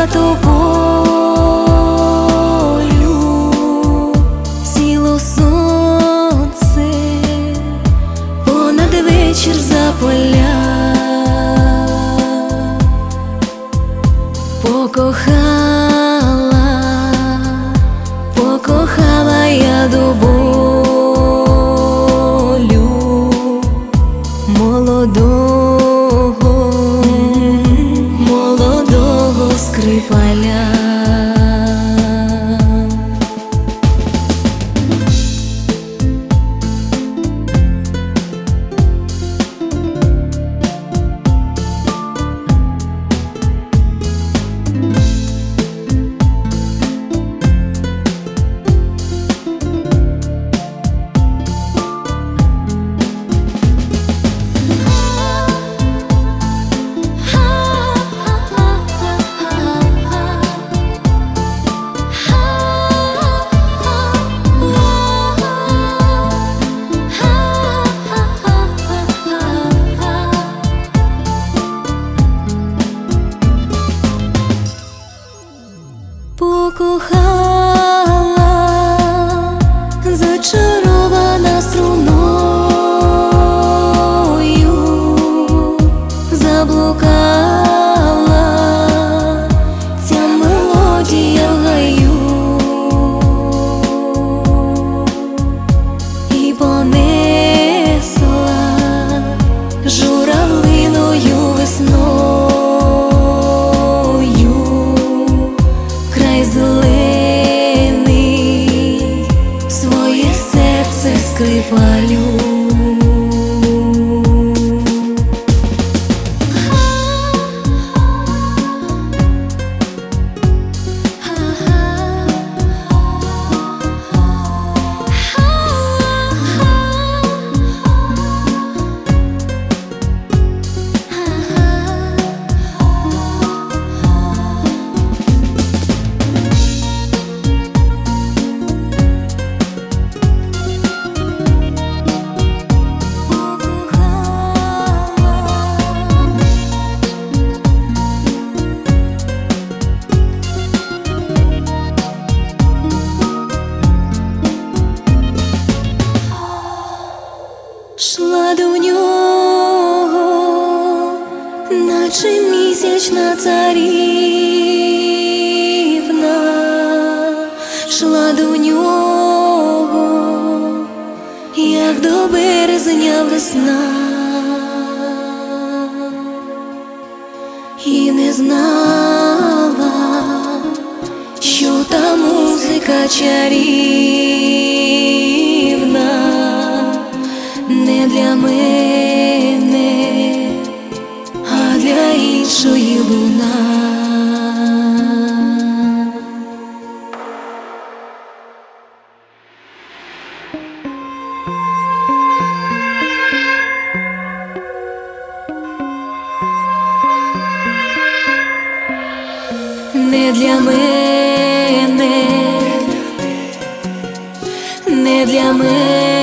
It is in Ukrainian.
за тобою, сіло сонце понад вечір за поля. Покохала я до болю молодого скрипаля. Покохала, зачарована струною, заблукала ця мелодія в гаю, і понесла журавлиною весною зелений своє серце скрипалю. Шла до нього, наче місячна царівна, шла до нього, як до березня весна, і не знала, що та музика чарівна не для мене, а для іншої луна. Не для мене, не для мене.